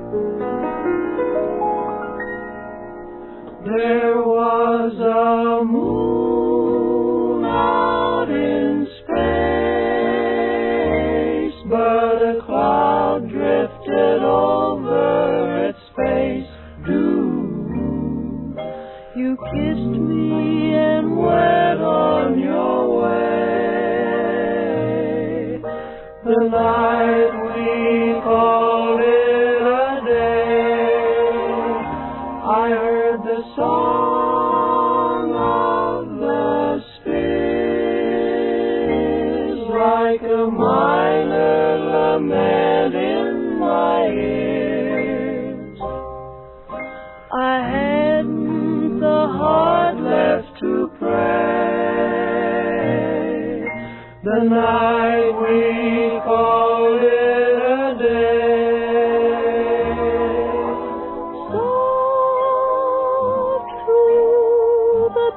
There was a moon out in space, but a cloud drifted over its face. You kissed me and went on your way. The night we called it a day. I heard the song of the spheres like a minor lament in my ears. I hadn't the heart left to pray. The night we called it a day. So through the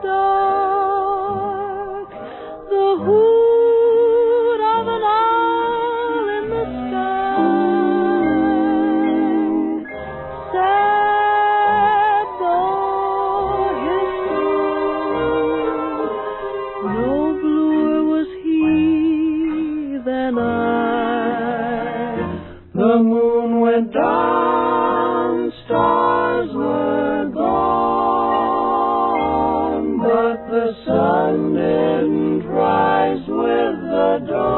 dark, the hoot of an owl in the sky, sad though his tune, no bluer was he than I. The moon went down, stars were gone, but the sun didn't rise with the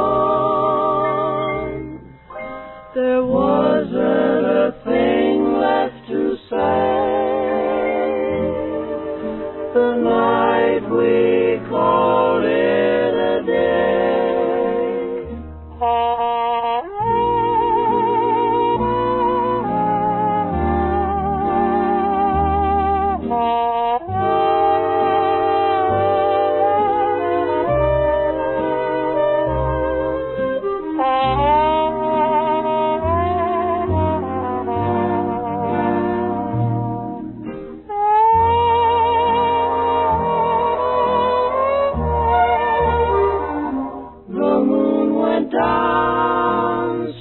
dawn. There wasn't a thing left to say. The night we called it a day. The moon went down,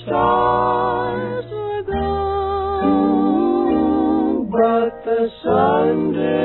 stars were gone, but the sun did